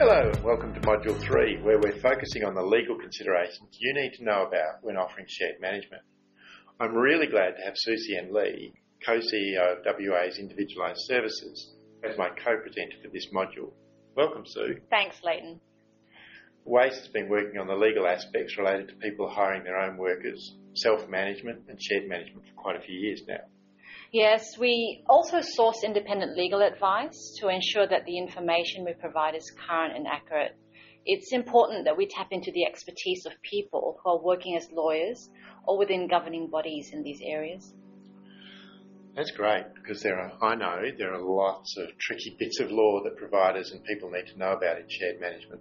Hello and welcome to Module 3, where we're focusing on the legal considerations you need to know about when offering shared management. I'm really glad to have Susie-Anne Lee, Co-CEO of WA's Individualised Services, as my co-presenter for this module. Welcome, Sue. Thanks, Leighton. WACE has been working on the legal aspects related to people hiring their own workers, self-management and shared management for quite a few years now. Yes, we also source independent legal advice to ensure that the information we provide is current and accurate. It's important that we tap into the expertise of people who are working as lawyers or within governing bodies in these areas. That's great, because I know there are lots of tricky bits of law that providers and people need to know about in shared management.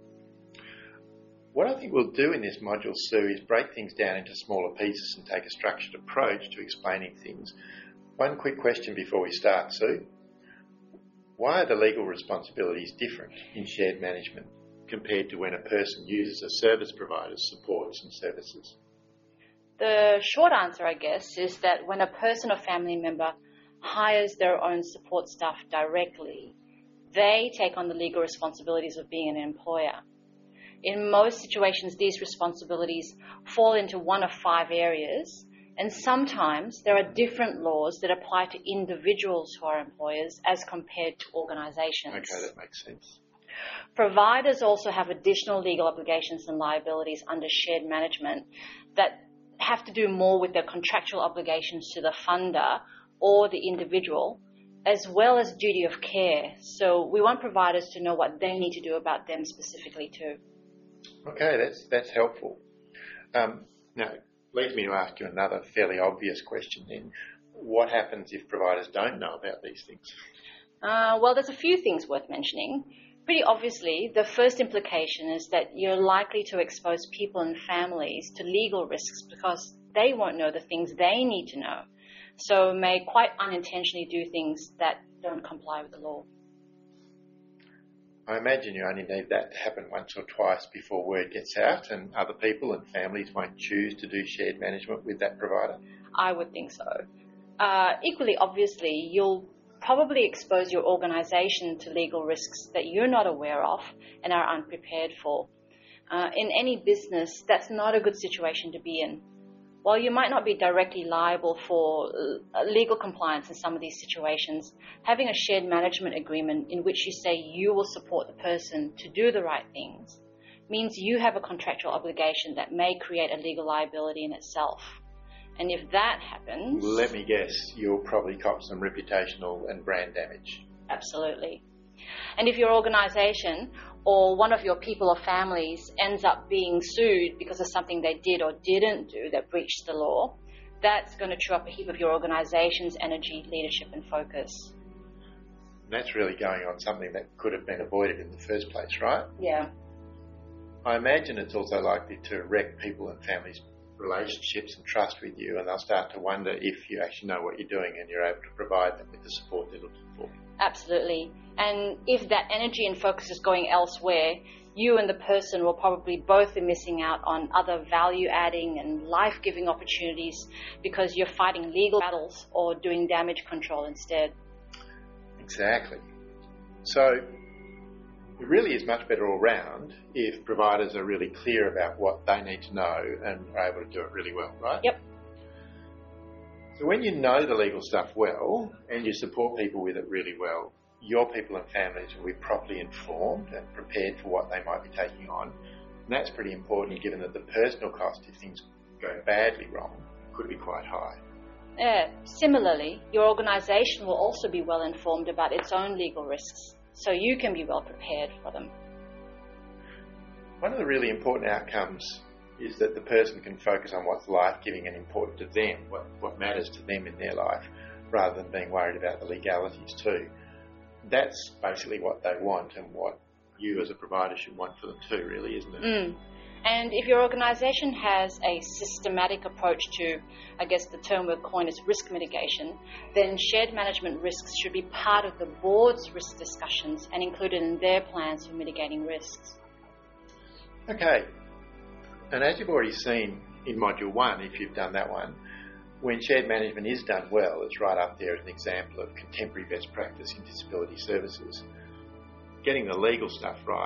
What I think we'll do in this module, Sue, is break things down into smaller pieces and take a structured approach to explaining things. One quick question before we start, Sue. Why are the legal responsibilities different in shared management compared to when a person uses a service provider's supports and services? The short answer, I guess, is that when a person or family member hires their own support staff directly, they take on the legal responsibilities of being an employer. In most situations, these responsibilities fall into one of 5 areas, and sometimes there are different laws that apply to individuals who are employers as compared to organisations. Okay, that makes sense. Providers also have additional legal obligations and liabilities under shared management that have to do more with their contractual obligations to the funder or the individual, as well as duty of care. So we want providers to know what they need to do about them specifically too. Okay, that's helpful. Now, leads me to ask you another fairly obvious question then. What happens if providers don't know about these things? Well, there's a few things worth mentioning. Pretty obviously, the first implication is that you're likely to expose people and families to legal risks because they won't know the things they need to know, so may quite unintentionally do things that don't comply with the law. I imagine you only need that to happen once or twice before word gets out and other people and families won't choose to do shared management with that provider. I would think so. Equally obviously, you'll probably expose your organisation to legal risks that you're not aware of and are unprepared for. In any business, that's not a good situation to be in. While you might not be directly liable for legal compliance in some of these situations, having a shared management agreement in which you say you will support the person to do the right things means you have a contractual obligation that may create a legal liability in itself. And if that happens... Let me guess, you'll probably cop some reputational and brand damage. Absolutely. And if your organisation or one of your people or families ends up being sued because of something they did or didn't do that breached the law, that's going to chew up a heap of your organisation's energy, leadership and focus. And that's really going on something that could have been avoided in the first place, right? Yeah. I imagine it's also likely to wreck people and families' relationships and trust with you, and they'll start to wonder if you actually know what you're doing and you're able to provide them with the support they're looking for. Absolutely. And if that energy and focus is going elsewhere, you and the person will probably both be missing out on other value-adding and life-giving opportunities because you're fighting legal battles or doing damage control instead. Exactly. So it really is much better all round if providers are really clear about what they need to know and are able to do it really well, right? Yep. So when you know the legal stuff well and you support people with it really well, your people and families will be properly informed and prepared for what they might be taking on. And that's pretty important given that the personal cost if things go badly wrong could be quite high. Similarly, your organisation will also be well informed about its own legal risks, so you can be well prepared for them. One of the really important outcomes is that the person can focus on what's life-giving and important to them, what matters to them in their life, rather than being worried about the legalities too. That's basically what they want and what you as a provider should want for them too, really, isn't it? And if your organisation has a systematic approach to, I guess the term we'll coin is risk mitigation, then shared management risks should be part of the board's risk discussions and included in their plans for mitigating risks. Okay. And as you've already seen in Module 1, if you've done that one, when shared management is done well, it's right up there as an example of contemporary best practice in disability services. Getting the legal stuff right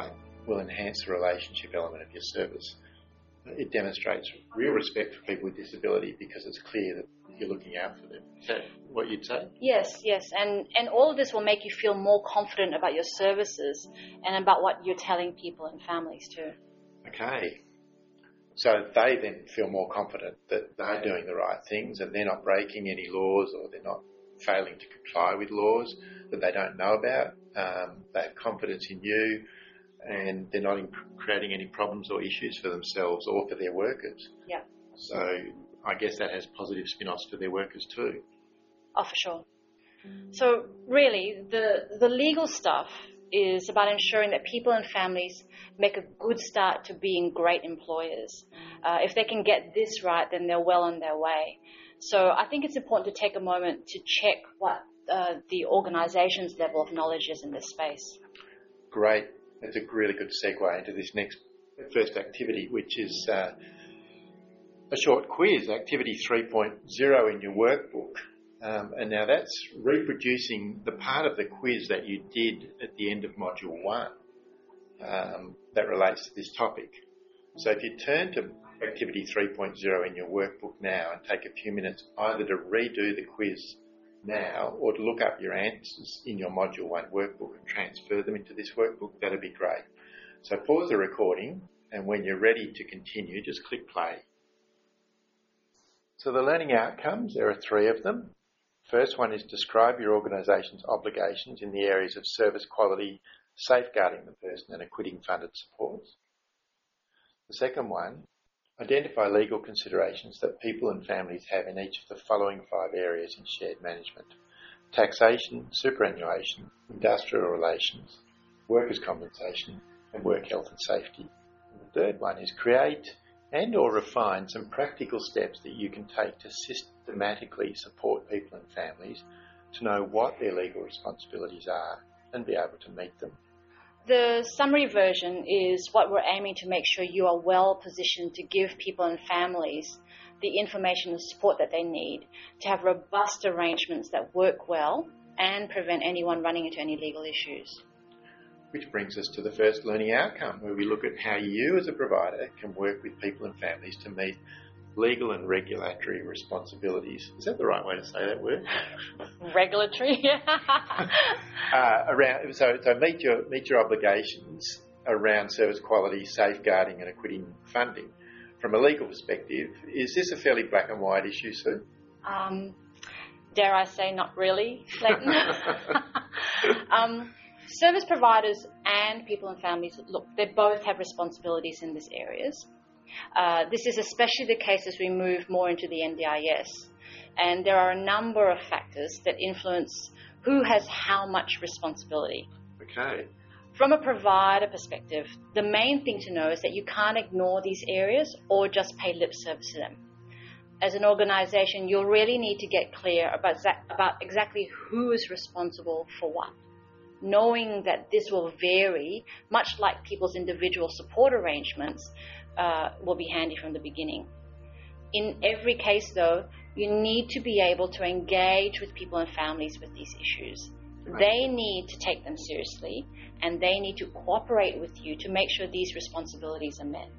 will enhance the relationship element of your service. It demonstrates real respect for people with disability because it's clear that you're looking out for them. Is that what you'd say? Yes. And all of this will make you feel more confident about your services and about what you're telling people and families too. Okay. So they then feel more confident that they're doing the right things and they're not breaking any laws or they're not failing to comply with laws that they don't know about. They have confidence in you and they're not creating any problems or issues for themselves or for their workers. Yeah. So I guess that has positive spin-offs for their workers too. Oh, for sure. So really, the legal stuff is about ensuring that people and families make a good start to being great employers. If they can get this right, then they're well on their way. So I think it's important to take a moment to check what the organisation's level of knowledge is in this space. Great. That's a really good segue into this first activity, which is a short quiz, activity 3.0 in your workbook. And now that's reproducing the part of the quiz that you did at the end of Module 1 that relates to this topic. So if you turn to activity 3.0 in your workbook now and take a few minutes either to redo the quiz now or to look up your answers in your Module 1 workbook and transfer them into this workbook, that'd be great. So pause the recording and when you're ready to continue, just click play. So the learning outcomes, there are 3 of them. First one is describe your organisation's obligations in the areas of service quality, safeguarding the person and acquitting funded supports. The second one, identify legal considerations that people and families have in each of the following 5 areas in shared management: taxation, superannuation, industrial relations, workers' compensation and work health and safety. And the third one is create and or refine some practical steps that you can take to systematically support people and families to know what their legal responsibilities are and be able to meet them. The summary version is what we're aiming to make sure you are well positioned to give people and families the information and support that they need to have robust arrangements that work well and prevent anyone running into any legal issues. Which brings us to the first learning outcome, where we look at how you as a provider can work with people and families to meet legal and regulatory responsibilities. Is that the right way to say that word? Regulatory, So meet your obligations around service quality, safeguarding and acquitting funding. From a legal perspective, is this a fairly black and white issue, Sue? Dare I say not really, Clayton? Service providers and people and families, look, they both have responsibilities in these areas. This is especially the case as we move more into the NDIS. And there are a number of factors that influence who has how much responsibility. Okay. From a provider perspective, the main thing to know is that you can't ignore these areas or just pay lip service to them. As an organisation, you'll really need to get clear about exactly who is responsible for what. Knowing that this will vary, much like people's individual support arrangements, will be handy from the beginning. In every case, though, you need to be able to engage with people and families with these issues. Right. They need to take them seriously, and they need to cooperate with you to make sure these responsibilities are met.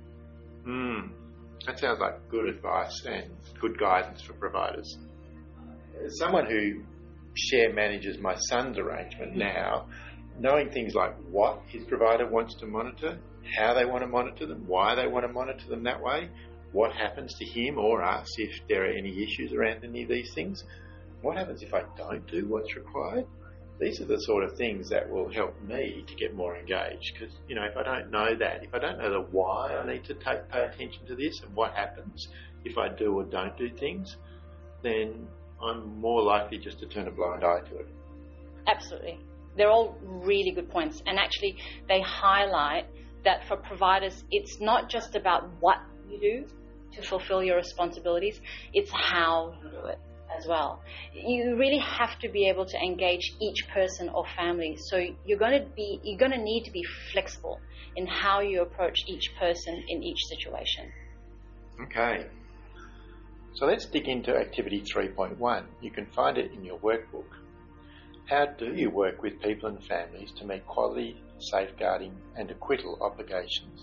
That sounds like good advice and good guidance for providers. As someone who share manages my son's arrangement now, knowing things like what his provider wants to monitor, how they want to monitor them, why they want to monitor them that way, what happens to him or us if there are any issues around any of these things, what happens if I don't do what's required. These are the sort of things that will help me to get more engaged because, if I don't know that, if I don't know the why I need to pay attention to this and what happens if I do or don't do things, then I'm more likely just to turn a blind eye to it. Absolutely. They're all really good points. And actually, they highlight that for providers, it's not just about what you do to fulfill your responsibilities, it's how you do it as well. You really have to be able to engage each person or family. So you're going to need to be flexible in how you approach each person in each situation. Okay. So let's dig into activity 3.1. You can find it in your workbook. How do you work with people and families to meet quality, safeguarding and acquittal obligations?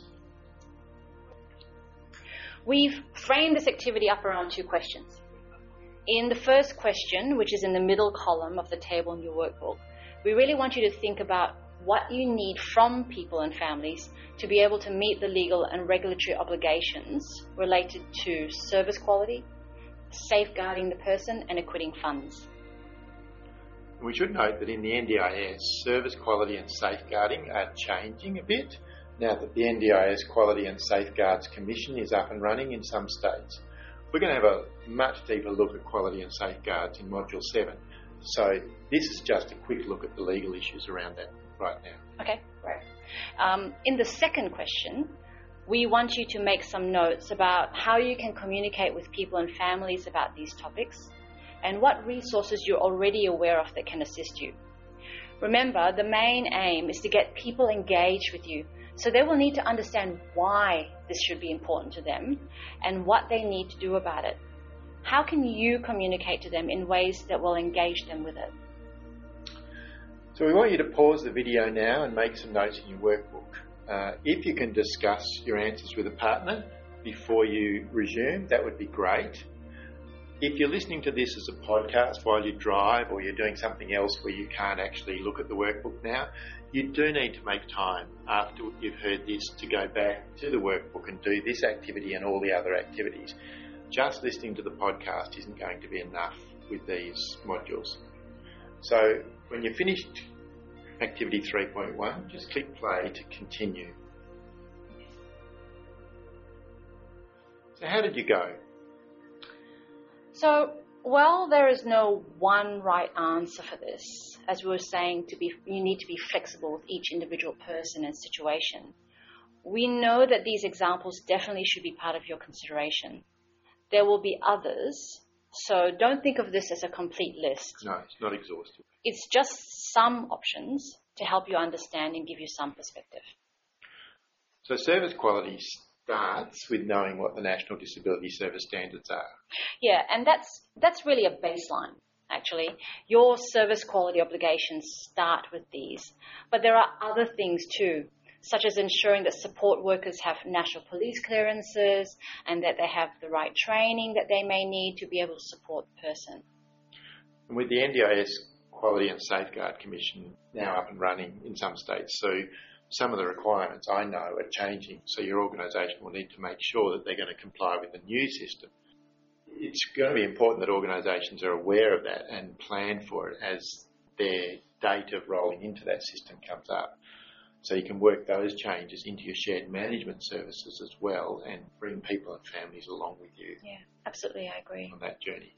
We've framed this activity up around 2 questions. In the first question, which is in the middle column of the table in your workbook, we really want you to think about what you need from people and families to be able to meet the legal and regulatory obligations related to service quality, safeguarding the person and acquitting funds. We should note that in the NDIS, service quality and safeguarding are changing a bit now that the NDIS Quality and Safeguards Commission is up and running in some states. We're going to have a much deeper look at quality and safeguards in Module 7. So this is just a quick look at the legal issues around that right now. Okay, great. In the second question, we want you to make some notes about how you can communicate with people and families about these topics and what resources you're already aware of that can assist you. Remember, the main aim is to get people engaged with you, so they will need to understand why this should be important to them and what they need to do about it. How can you communicate to them in ways that will engage them with it? So we want you to pause the video now and make some notes in your workbook. If you can discuss your answers with a partner before you resume, that would be great. If you're listening to this as a podcast while you drive or you're doing something else where you can't actually look at the workbook now, you do need to make time after you've heard this to go back to the workbook and do this activity and all the other activities. Just listening to the podcast isn't going to be enough with these modules. So when you've finished activity 3.1, just click play to continue. So how did you go? So, well, there is no one right answer for this. As we were saying, you need to be flexible with each individual person and situation. We know that these examples definitely should be part of your consideration. There will be others, so don't think of this as a complete list. No, it's not exhaustive. It's just some options to help you understand and give you some perspective. So service quality starts with knowing what the National Disability Service Standards are. Yeah, and that's really a baseline, actually. Your service quality obligations start with these. But there are other things too, such as ensuring that support workers have national police clearances and that they have the right training that they may need to be able to support the person. And with the NDIS Quality and Safeguard Commission now up and running in some states, so some of the requirements I know are changing, so your organisation will need to make sure that they're going to comply with the new system. It's going to be important that organisations are aware of that and plan for it as their date of rolling into that system comes up. So you can work those changes into your shared management services as well and bring people and families along with you. Yeah, absolutely, I agree. On that journey.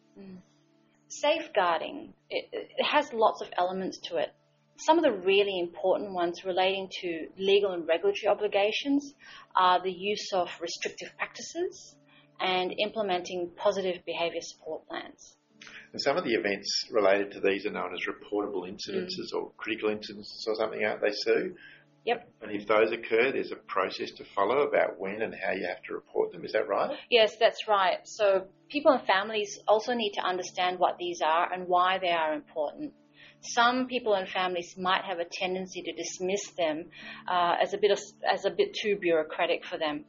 Safeguarding, it has lots of elements to it. Some of the really important ones relating to legal and regulatory obligations are the use of restrictive practices and implementing positive behaviour support plans. And some of the events related to these are known as reportable incidences or critical incidences or something, aren't they, Sue? Yep. And if those occur, there's a process to follow about when and how you have to report them. Is that right? Yes, that's right. So people and families also need to understand what these are and why they are important. Some people and families might have a tendency to dismiss them as a bit too bureaucratic for them.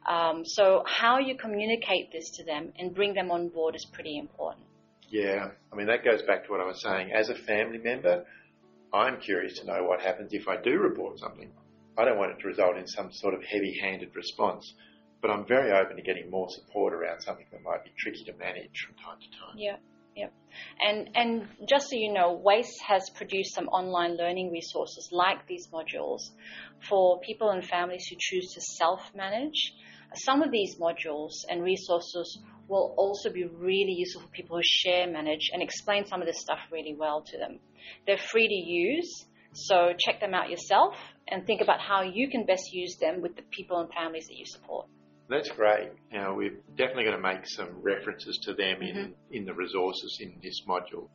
So how you communicate this to them and bring them on board is pretty important. Yeah, I mean, that goes back to what I was saying. As a family member, I'm curious to know what happens if I do report something. I don't want it to result in some sort of heavy-handed response, but I'm very open to getting more support around something that might be tricky to manage from time to time. Yeah. Yep. And just so you know, WACE has produced some online learning resources like these modules for people and families who choose to self-manage. Some of these modules and resources will also be really useful for people who share manage and explain some of this stuff really well to them. They're free to use, so check them out yourself and think about how you can best use them with the people and families that you support. That's great. Now, we're definitely going to make some references to them in the resources in this module.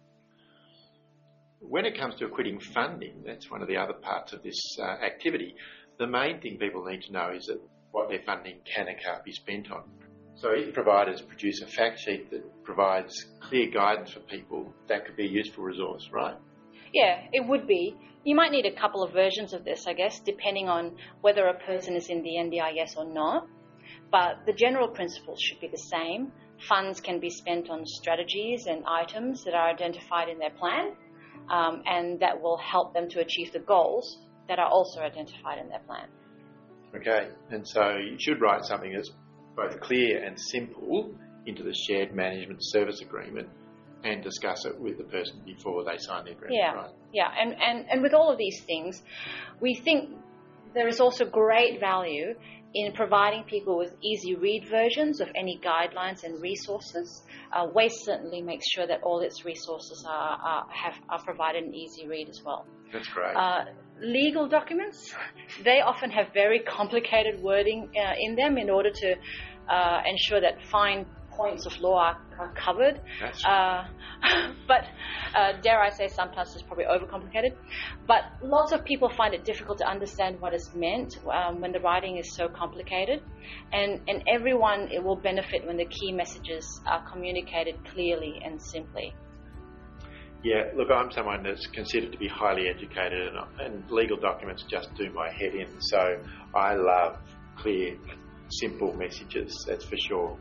When it comes to acquitting funding, that's one of the other parts of this activity, the main thing people need to know is that what their funding can and can't be spent on. So if providers produce a fact sheet that provides clear guidance for people, that could be a useful resource, right? Yeah, it would be. You might need a couple of versions of this, I guess, depending on whether a person is in the NDIS or not. But the general principles should be the same. Funds can be spent on strategies and items that are identified in their plan, and that will help them to achieve the goals that are also identified in their plan. Okay, and so you should write something that's both clear and simple into the shared management service agreement and discuss it with the person before they sign the agreement, right? Yeah, and with all of these things, we think there is also great value in providing people with easy read versions of any guidelines and resources. Waste certainly makes sure that all its resources are provided in easy read as well. That's great. Legal documents, they often have very complicated wording in them in order to ensure that fine points of law are covered. That's right. But dare I say, sometimes it's probably overcomplicated. But lots of people find it difficult to understand what is meant when the writing is so complicated. And everyone it will benefit when the key messages are communicated clearly and simply. Yeah, look, I'm someone that's considered to be highly educated, and legal documents just do my head in. So I love clear, simple messages, that's for sure.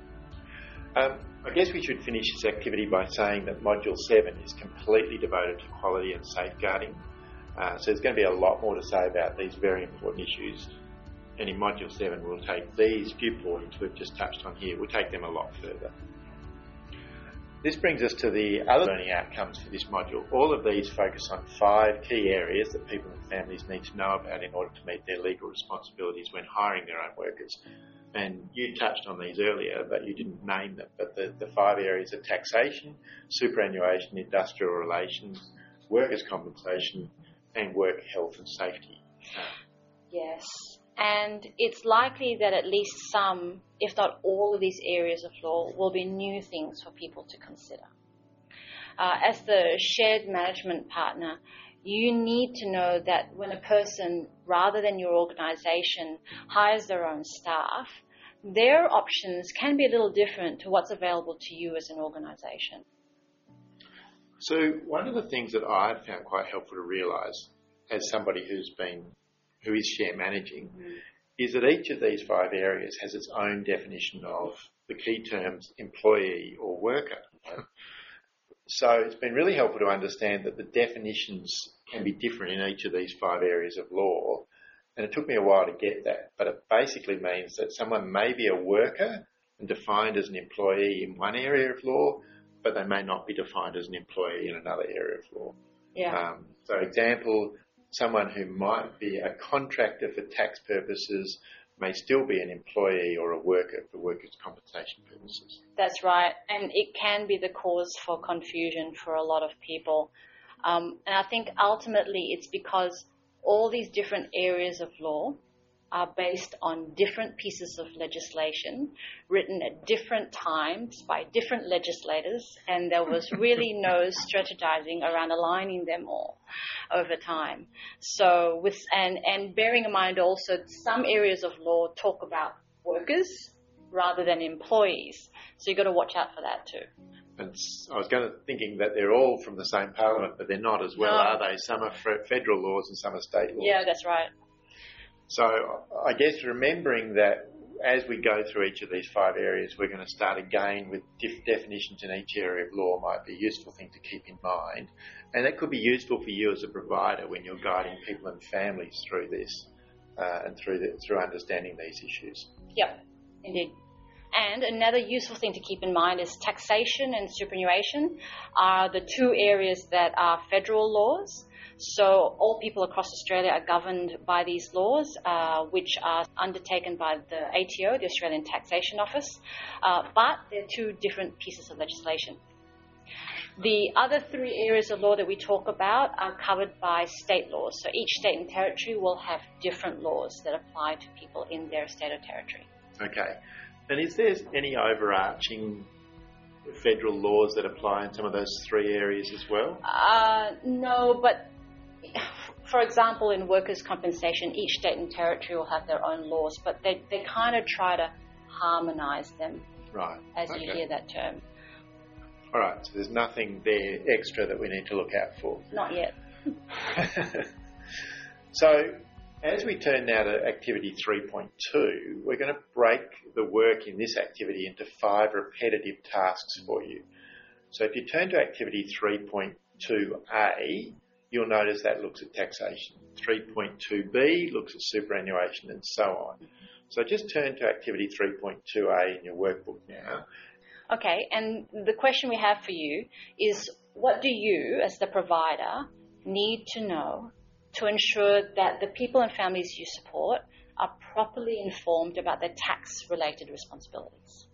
I guess we should finish this activity by saying that Module 7 is completely devoted to quality and safeguarding. So there's going to be a lot more to say about these very important issues. And in Module 7, we'll take these few points we've just touched on here, we'll take them a lot further. This brings us to the other learning outcomes for this module. All of these focus on 5 key areas that people and families need to know about in order to meet their legal responsibilities when hiring their own workers. And you touched on these earlier, but you didn't name them. But the 5 areas are taxation, superannuation, industrial relations, workers' compensation, and work health and safety. Yes, and it's likely that at least some, if not all of these areas of law will be new things for people to consider. As the shared management partner, you need to know that when a person, rather than your organisation, hires their own staff, their options can be a little different to what's available to you as an organisation. So one of the things that I've found quite helpful to realise as somebody who is share managing is that each of these 5 areas has its own definition of the key terms employee or worker. So it's been really helpful to understand that the definitions can be different in each of these 5 areas of law. And it took me a while to get that, but it basically means that someone may be a worker and defined as an employee in one area of law, but they may not be defined as an employee in another area of law. Yeah. So example, someone who might be a contractor for tax purposes may still be an employee or a worker for workers' compensation purposes. That's right, and it can be the cause for confusion for a lot of people. And I think ultimately it's because all these different areas of law are based on different pieces of legislation written at different times by different legislators, and there was really no strategizing around aligning them all over time. So and bearing in mind also some areas of law talk about workers rather than employees. So you've got to watch out for that too. And I was thinking that they're all from the same parliament, but they're not as well, are they? Some are federal laws and some are state laws. Yeah, that's right. So I guess remembering that as we go through each of these 5 areas, we're going to start again with definitions in each area of law might be a useful thing to keep in mind. And that could be useful for you as a provider when you're guiding people and families through this and through understanding these issues. Yep, indeed. And another useful thing to keep in mind is taxation and superannuation are the 2 areas that are federal laws. So all people across Australia are governed by these laws, which are undertaken by the ATO, the Australian Taxation Office, but they're 2 different pieces of legislation. The other 3 areas of law that we talk about are covered by state laws. So each state and territory will have different laws that apply to people in their state or territory. Okay. And is there any overarching federal laws that apply in some of those 3 areas as well? No, but for example, in workers' compensation, each state and territory will have their own laws, but they kind of try to harmonise them. Right. As you hear that term. All right, so there's nothing there extra that we need to look out for. Not yet. So, as we turn now to activity 3.2, we're going to break the work in this activity into 5 repetitive tasks for you. So if you turn to activity 3.2a, you'll notice that looks at taxation. 3.2b looks at superannuation and so on. So just turn to activity 3.2a in your workbook now. Okay, and the question we have for you is, what do you, as the provider, need to know to ensure that the people and families you support are properly informed about their tax-related responsibilities?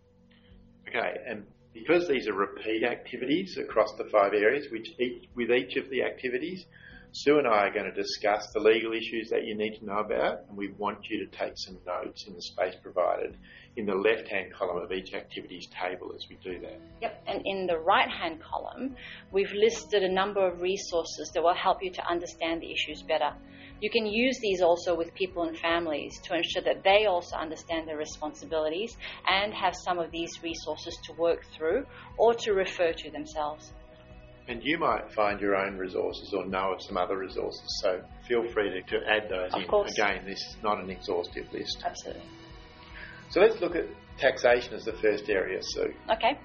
Okay, and because these are repeat activities across the 5 areas, with each of the activities, Sue and I are going to discuss the legal issues that you need to know about, and we want you to take some notes in the space provided in the left-hand column of each activity's table as we do that. Yep, and in the right-hand column, we've listed a number of resources that will help you to understand the issues better. You can use these also with people and families to ensure that they also understand their responsibilities and have some of these resources to work through or to refer to themselves. And you might find your own resources or know of some other resources, so feel free to add those in. Of course. Again, this is not an exhaustive list. Absolutely. So let's look at taxation as the first area, Sue. Okay.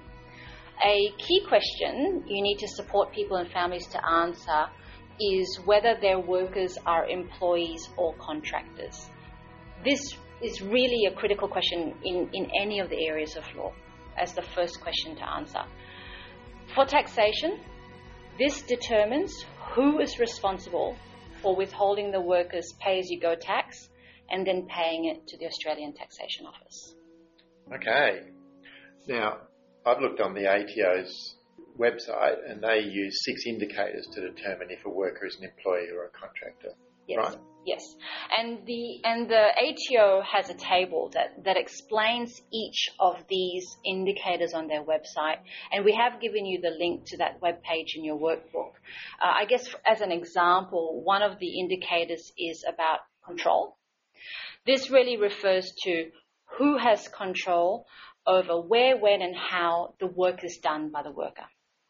A key question you need to support people and families to answer is whether their workers are employees or contractors. This is really a critical question in any of the areas of law as the first question to answer. For taxation, this determines who is responsible for withholding the workers' pay-as-you-go tax and then paying it to the Australian Taxation Office. Okay. Now, I've looked on the ATO's website and they use 6 indicators to determine if a worker is an employee or a contractor. Yes. Right? Yes. And the ATO has a table that explains each of these indicators on their website, and we have given you the link to that web page in your workbook. I guess as an example, one of the indicators is about control. This really refers to who has control over where, when, and how the work is done by the worker.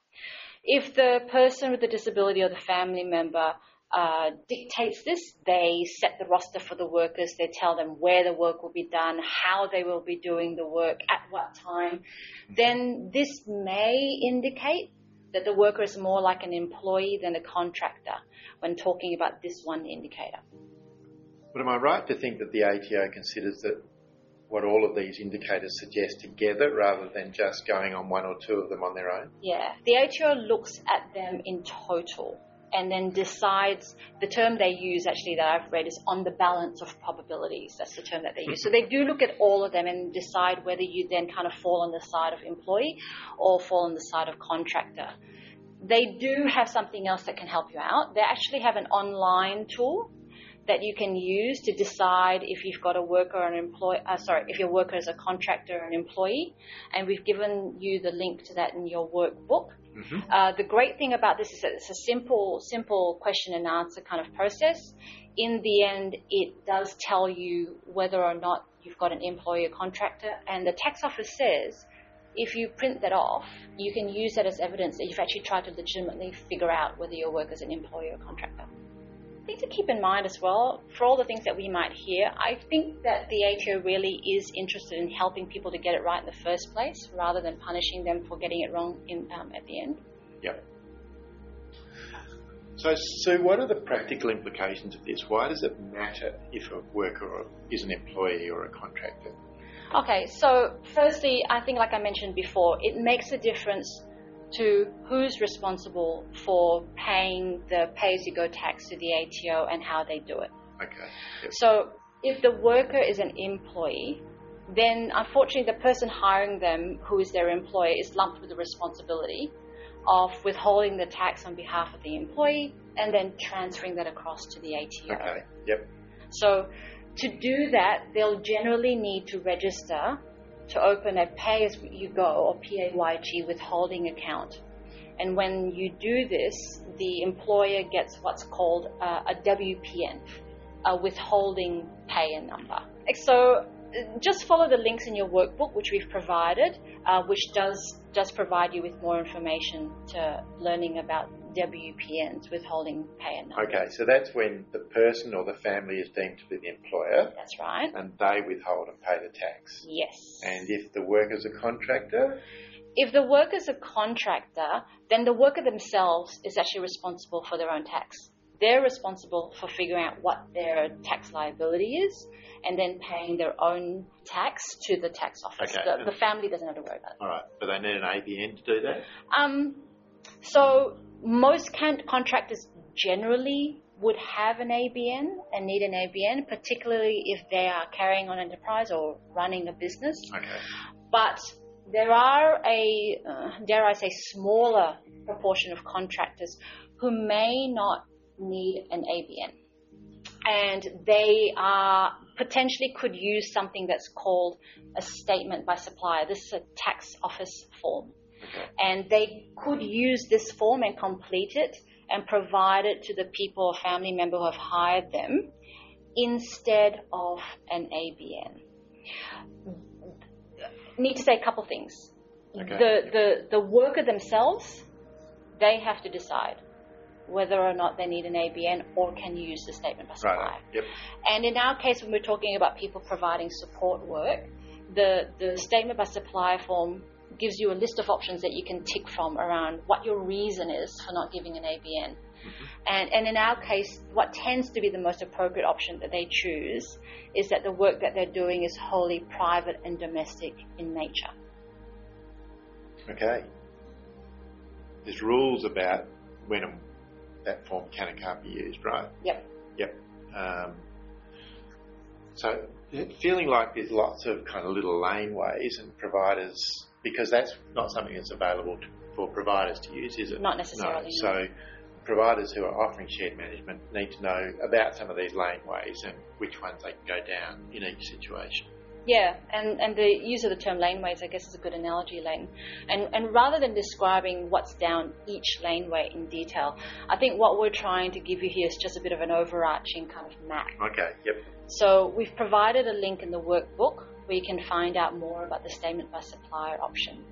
If the person with the disability or the family member dictates this, they set the roster for the workers, they tell them where the work will be done, how they will be doing the work, at what time, then this may indicate that the worker is more like an employee than a contractor when talking about this one indicator. But am I right to think that the ATO considers that what all of these indicators suggest together rather than just going on one or two of them on their own? Yeah, the ATO looks at them in total and then decides, the term they use actually that I've read is on the balance of probabilities. That's the term that they use. So they do look at all of them and decide whether you then kind of fall on the side of employee or fall on the side of contractor. They do have something else that can help you out. They actually have an online tool that you can use to decide if you've got a worker or an employee, if your worker is a contractor or an employee, and we've given you the link to that in your workbook. Mm-hmm. The great thing about this is that it's a simple question and answer kind of process. In the end, it does tell you whether or not you've got an employee or contractor, and the tax office says if you print that off, you can use that as evidence that you've actually tried to legitimately figure out whether your worker is an employee or contractor. I think to keep in mind as well, for all the things that we might hear, I think that the ATO really is interested in helping people to get it right in the first place rather than punishing them for getting it wrong at the end. Yep. So, Sue, what are the practical implications of this? Why does it matter if a worker is an employee or a contractor? Okay, so firstly, I think like I mentioned before, it makes a difference to who's responsible for paying the pay-as-you-go tax to the ATO and how they do it. Okay. Yep. So if the worker is an employee, then unfortunately the person hiring them, who is their employer, is lumped with the responsibility of withholding the tax on behalf of the employee and then transferring that across to the ATO. Okay, yep. So to do that, they'll generally need to register to open a pay-as-you-go or PAYG withholding account. And when you do this, the employer gets what's called a WPN, a withholding payer number. So just follow the links in your workbook, which we've provided, which does provide you with more information to learning about WPNs, withholding pay numbers. Okay, so that's when the person or the family is deemed to be the employer. That's right. And they withhold and pay the tax. Yes. And if the worker's a contractor? If the worker's a contractor, then the worker themselves is actually responsible for their own tax. They're responsible for figuring out what their tax liability is and then paying their own tax to the tax office. Okay. The family doesn't have to worry about it. All right, but they need an ABN to do that? So most contractors generally would have an ABN and need an ABN, particularly if they are carrying on enterprise or running a business. Okay. But there are dare I say, smaller proportion of contractors who may not need an ABN. And they potentially could use something that's called a statement by supplier. This is a tax office form. Okay. And they could use this form and complete it and provide it to the people or family member who have hired them instead of an ABN. Need to say a couple things. Okay. The worker themselves, they have to decide whether or not they need an ABN or can use the statement by supplier. Right. Yep. And in our case, when we're talking about people providing support work, the statement by supplier form gives you a list of options that you can tick from around what your reason is for not giving an ABN. Mm-hmm. And in our case, what tends to be the most appropriate option that they choose is that the work that they're doing is wholly private and domestic in nature. Okay. There's rules about when that form can and can't be used, right? Yep. Yep. So feeling like there's lots of kind of little laneways and providers, because that's not something that's available for providers to use, is it? Not necessarily. No. So providers who are offering shared management need to know about some of these laneways and which ones they can go down in each situation. Yeah, and the use of the term laneways, I guess, is a good analogy, Leighton. And rather than describing what's down each laneway in detail, I think what we're trying to give you here is just a bit of an overarching kind of map. Okay, yep. So we've provided a link in the workbook where you can find out more about the statement by supplier option.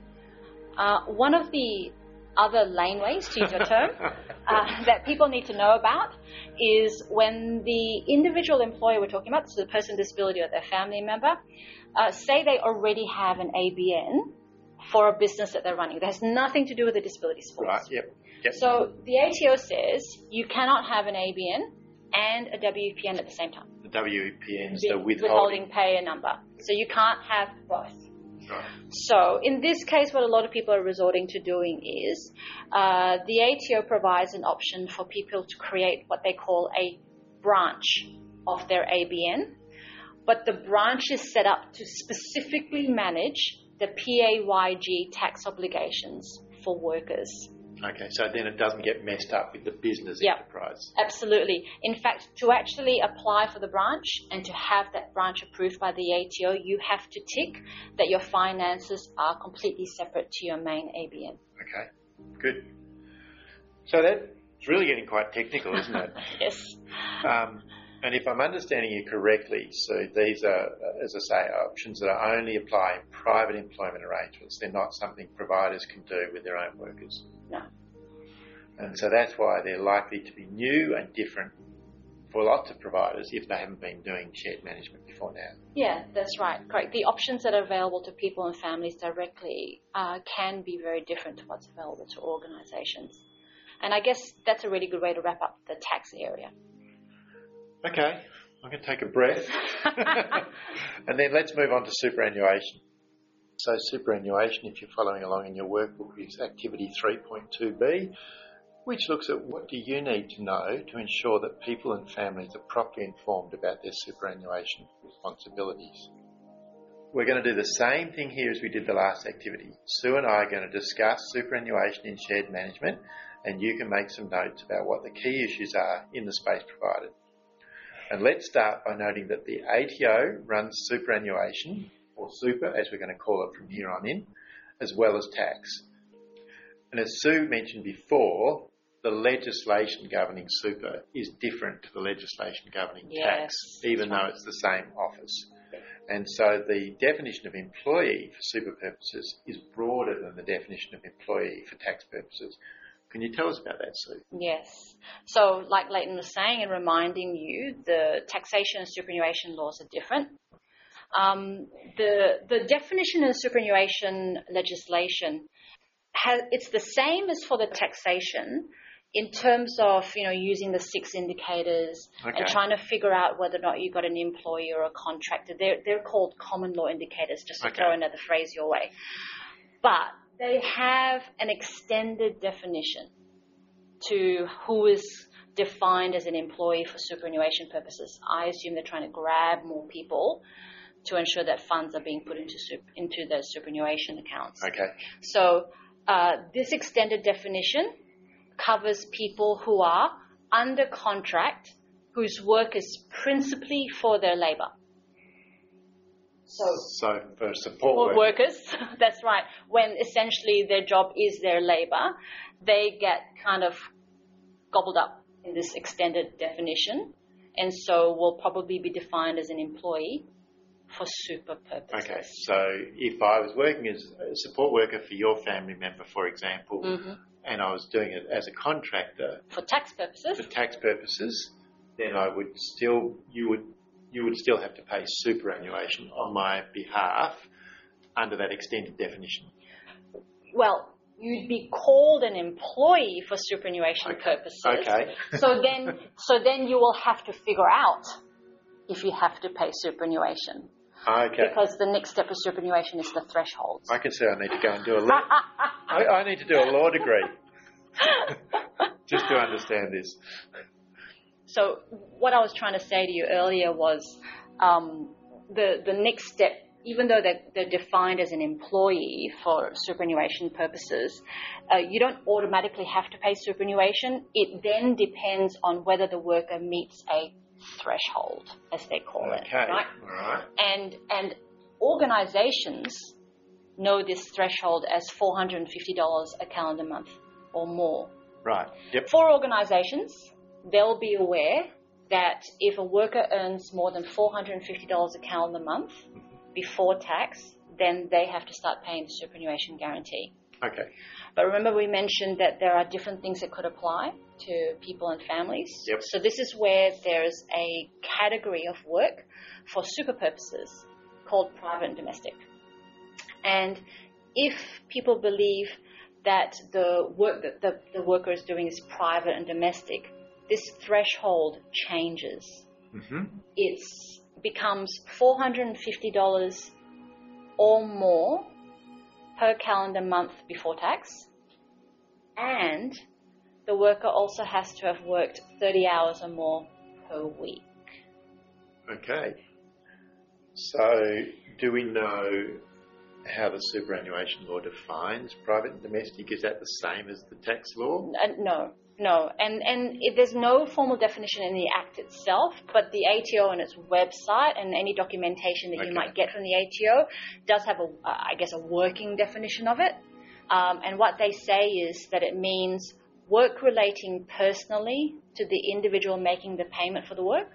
One of the other laneways, to use your term, that people need to know about is when the individual employer we're talking about, so the person with disability or their family member, say they already have an ABN for a business that they're running. It has nothing to do with the disability sports. Right, yep. So the ATO says you cannot have an ABN and a WPN at the same time. The WPN is the withholding payer number. So you can't have both. Right. So in this case, what a lot of people are resorting to doing is the ATO provides an option for people to create what they call a branch of their ABN, but the branch is set up to specifically manage the PAYG tax obligations for workers. Okay, so then it doesn't get messed up with the business enterprise. Absolutely. In fact, to actually apply for the branch and to have that branch approved by the ATO, you have to tick that your finances are completely separate to your main ABN. Okay, good. So that's really getting quite technical, isn't it? Yes. And if I'm understanding you correctly, so these are, as I say, options that are only apply in private employment arrangements. They're not something providers can do with their own workers. No. And so that's why they're likely to be new and different for lots of providers if they haven't been doing shared management before now. Yeah, that's right. Correct. The options that are available to people and families directly can be very different to what's available to organisations. And I guess that's a really good way to wrap up the tax area. Okay, I'm going to take a breath. And then let's move on to superannuation. So superannuation, if you're following along in your workbook, is activity 3.2b, which looks at what do you need to know to ensure that people and families are properly informed about their superannuation responsibilities. We're going to do the same thing here as we did the last activity. Sue and I are going to discuss superannuation in shared management, and you can make some notes about what the key issues are in the space provided. And let's start by noting that the ATO runs superannuation, or super as we're going to call it from here on in, as well as tax. And as Sue mentioned before, the legislation governing super is different to the legislation governing tax, even though it's the same office. And so the definition of employee for super purposes is broader than the definition of employee for tax purposes, Can you tell us about that, Sue? Yes. So like Leighton was saying and reminding you, the taxation and superannuation laws are different. The definition in superannuation legislation it's the same as for the taxation in terms of, using the 6 indicators and trying to figure out whether or not you've got an employee or a contractor. They're called common law indicators, just to throw another phrase your way. But they have an extended definition to who is defined as an employee for superannuation purposes. I assume they're trying to grab more people to ensure that funds are being put into the superannuation accounts. Okay. So this extended definition covers people who are under contract, whose work is principally for their labour. So for support workers, that's right. When essentially their job is their labour, they get kind of gobbled up in this extended definition, and so will probably be defined as an employee for super purposes. Okay, so if I was working as a support worker for your family member, for example, and I was doing it as a contractor for tax purposes, then you would still have to pay superannuation on my behalf under that extended definition. Well, you'd be called an employee for superannuation purposes. Okay. So then you will have to figure out if you have to pay superannuation. Okay. Because the next step of superannuation is the threshold. I can see I need to go and do a law. I need to do a law degree just to understand this. So what I was trying to say to you earlier was the next step, even though they're defined as an employee for superannuation purposes, you don't automatically have to pay superannuation. It then depends on whether the worker meets a threshold, as they call it. Right? All right. And organisations know this threshold as $450 a calendar month or more. Right. Yep. For organisations, they'll be aware that if a worker earns more than $450 a calendar month before tax, then they have to start paying the superannuation guarantee. Okay. But remember we mentioned that there are different things that could apply to people and families. Yep. So this is where there's a category of work for super purposes called private and domestic. And if people believe that the work that the worker is doing is private and domestic, this threshold changes. It becomes $450 or more per calendar month before tax, and the worker also has to have worked 30 hours or more per week. Okay. So do we know how the superannuation law defines private and domestic? Is that the same as the tax law? No. And there's no formal definition in the Act itself, but the ATO on its website and any documentation that you might get from the ATO does have a working definition of it. And what they say is that it means work relating personally to the individual making the payment for the work,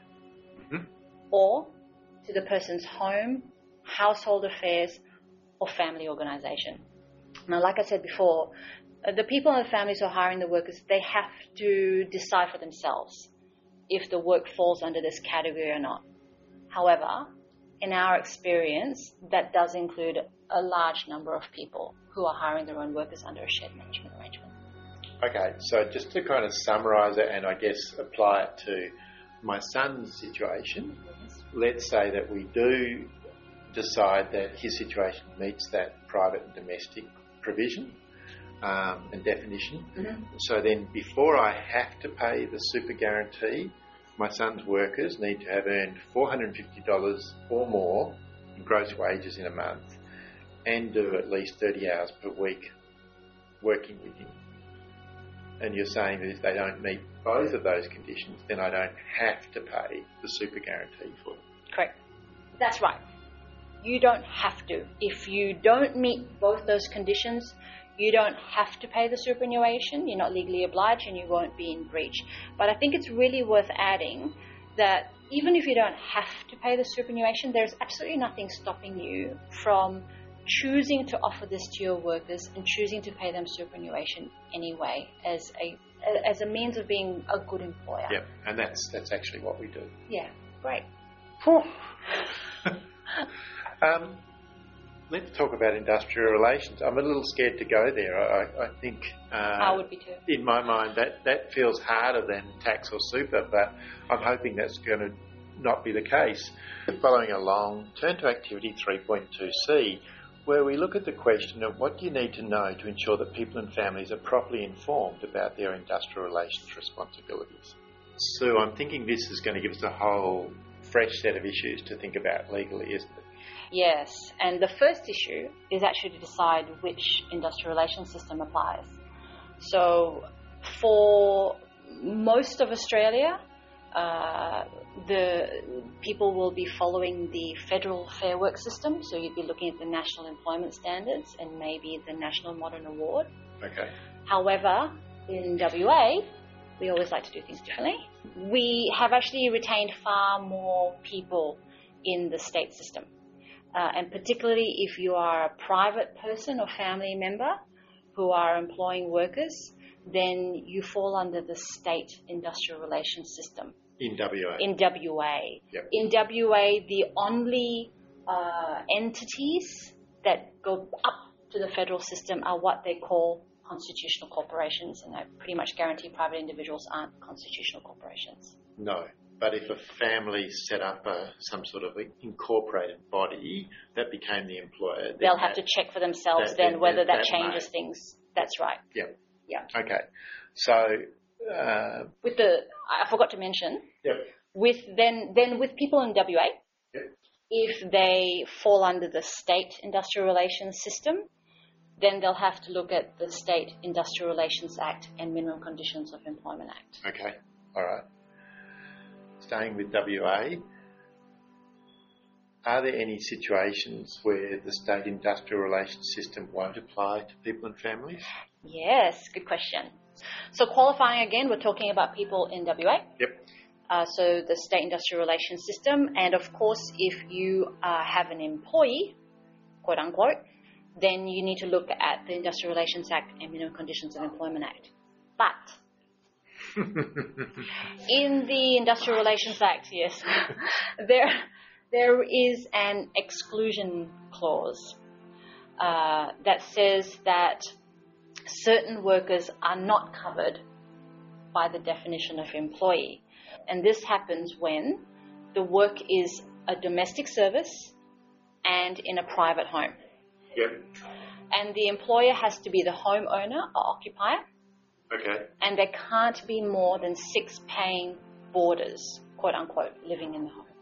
or to the person's home, household affairs, or family organisation. Now, like I said before, the people and the families who are hiring the workers, they have to decide for themselves if the work falls under this category or not. However, in our experience, that does include a large number of people who are hiring their own workers under a shared management arrangement. Okay, so just to kind of summarise it and I guess apply it to my son's situation, let's say that we do decide that his situation meets that private and domestic provision and definition. So then before I have to pay the super guarantee, my son's workers need to have earned $450 or more in gross wages in a month and do at least 30 hours per week working with him. And you're saying that if they don't meet both of those conditions, then I don't have to pay the super guarantee for them. Correct. That's right. You don't have to. If you don't meet both those conditions, you don't have to pay the superannuation. You're not legally obliged and you won't be in breach. But I think it's really worth adding that even if you don't have to pay the superannuation, there's absolutely nothing stopping you from choosing to offer this to your workers and choosing to pay them superannuation anyway as a means of being a good employer. Yeah, and that's actually what we do. Yeah, great. Let's talk about industrial relations. I'm a little scared to go there. I think I would be too. In my mind, that feels harder than tax or super, but I'm hoping that's going to not be the case. Following along, turn to activity 3.2c, where we look at the question of what do you need to know to ensure that people and families are properly informed about their industrial relations responsibilities. Sue, I'm thinking this is going to give us a whole fresh set of issues to think about legally, isn't it? Yes, and the first issue is actually to decide which industrial relations system applies. So for most of Australia, the people will be following the federal Fair Work system, so you'd be looking at the National Employment Standards and maybe the National Modern Award. Okay. However, in WA, we always like to do things differently. We have actually retained far more people in the state system. And particularly if you are a private person or family member who are employing workers, then you fall under the state industrial relations system. In WA? In WA. Yep. In WA, the only entities that go up to the federal system are what they call constitutional corporations, and I pretty much guarantee private individuals aren't constitutional corporations. No. But if a family set up some sort of incorporated body that became the employer... They'll have to check for themselves whether that changes things. That's right. Yeah. Yeah. Okay. So... I forgot to mention, yep. with people in WA, yep. if they fall under the state industrial relations system, then they'll have to look at the State Industrial Relations Act and Minimum Conditions of Employment Act. Okay. All right. Staying with WA, are there any situations where the state industrial relations system won't apply to people and families? Yes, good question. So qualifying again, we're talking about people in WA. Yep. So the state industrial relations system, and of course, if you have an employee, quote unquote, then you need to look at the Industrial Relations Act and Minimum Conditions of Employment Act. But in the Industrial Relations Act, yes, there is an exclusion clause that says that certain workers are not covered by the definition of employee. And this happens when the work is a domestic service and in a private home. Yep. And the employer has to be the homeowner or occupier. Okay. And there can't be more than 6 paying boarders, quote unquote, living in the home.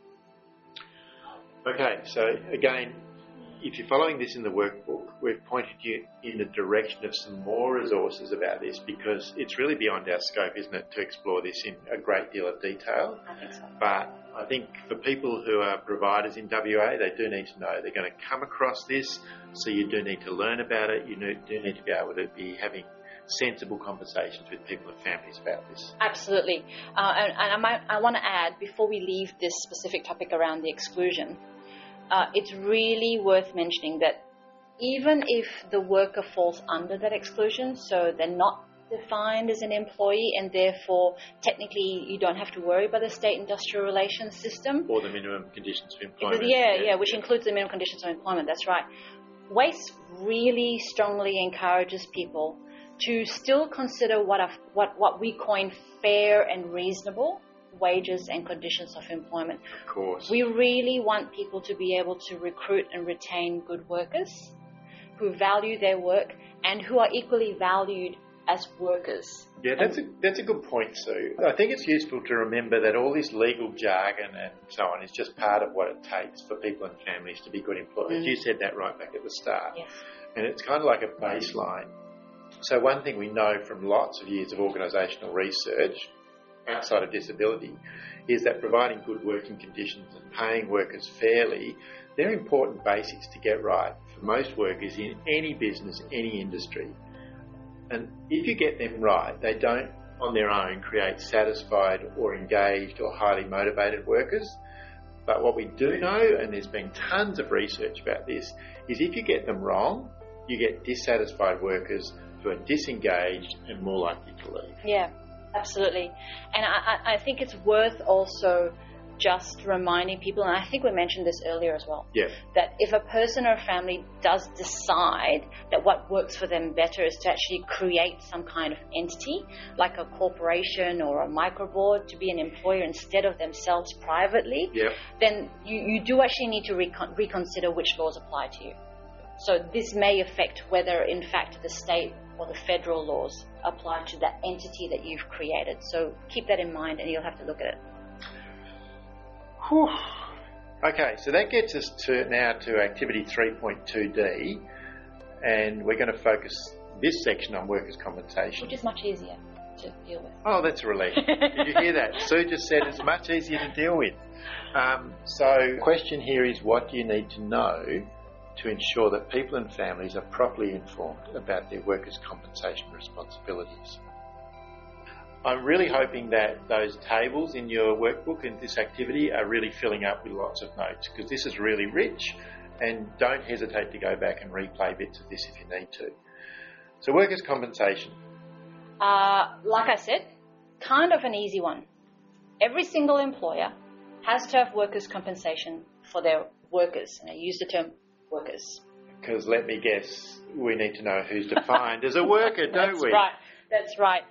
Okay, so again, if you're following this in the workbook, we've pointed you in the direction of some more resources about this because it's really beyond our scope, isn't it, to explore this in a great deal of detail. I think so. But I think for people who are providers in WA, they do need to know they're going to come across this, so you do need to learn about it. You do need to be able to be having sensible conversations with people and families about this. Absolutely. And I want to add, before we leave this specific topic around the exclusion, it's really worth mentioning that even if the worker falls under that exclusion, so they're not defined as an employee and therefore technically you don't have to worry about the state industrial relations system. Or the minimum conditions of employment. Which includes the minimum conditions of employment, that's right. WASE really strongly encourages people to still consider what we coin fair and reasonable wages and conditions of employment. Of course. We really want people to be able to recruit and retain good workers who value their work and who are equally valued as workers. Yeah, that's a good point, Sue. I think it's useful to remember that all this legal jargon and so on is just part of what it takes for people and families to be good employers. You said that right back at the start. Yes. And it's kind of like a baseline. So one thing we know from lots of years of organisational research outside of disability is that providing good working conditions and paying workers fairly, they're important basics to get right for most workers in any business, any industry. And if you get them right, they don't on their own create satisfied or engaged or highly motivated workers. But what we do know, and there's been tons of research about this, is if you get them wrong, you get dissatisfied workers who are disengaged and more likely to leave. Yeah, absolutely. And I think it's worth also just reminding people, and I think we mentioned this earlier as well, that if a person or a family does decide that what works for them better is to actually create some kind of entity, like a corporation or a microboard, to be an employer instead of themselves privately, then you do actually need to reconsider which laws apply to you. So this may affect whether, in fact, the state or the federal laws apply to that entity that you've created. So keep that in mind, and you'll have to look at it. Whew. Okay, so that gets us now to activity 3.2D, and we're going to focus this section on workers' compensation. Which is much easier to deal with. Oh, that's a relief. Did you hear that? Sue just said it's much easier to deal with. So the question here is, what do you need to know to ensure that people and families are properly informed about their workers' compensation responsibilities? I'm really hoping that those tables in your workbook and this activity are really filling up with lots of notes, because this is really rich, and don't hesitate to go back and replay bits of this if you need to. So workers' compensation. Like I said, kind of an easy one. Every single employer has to have workers' compensation for their workers, and I use the term workers. Because let me guess, we need to know who's defined as a worker, don't we? That's right.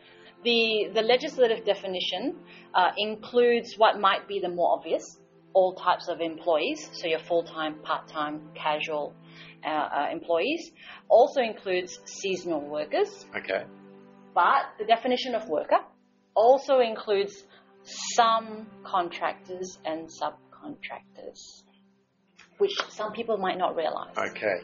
The legislative definition includes what might be the more obvious, all types of employees, so your full-time, part-time, casual employees. Also includes seasonal workers. Okay. But the definition of worker also includes some contractors and subcontractors, which some people might not realise. Okay.